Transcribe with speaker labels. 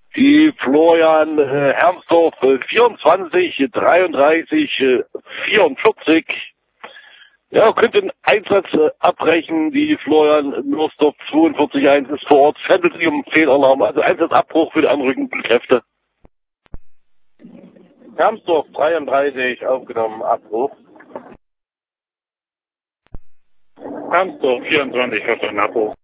Speaker 1: Die Florian Hermsdorf 24, 33, 44. Ja, könnt den Einsatz abbrechen. Die Florian Nursdorf 42.1 ist vor Ort. Es handelt sich um Fehlalarm, also Einsatzabbruch für die anrückenden Kräfte.
Speaker 2: Hermsdorf 33, aufgenommen, Abbruch.
Speaker 3: Hermsdorf 24, verstanden, Abbruch.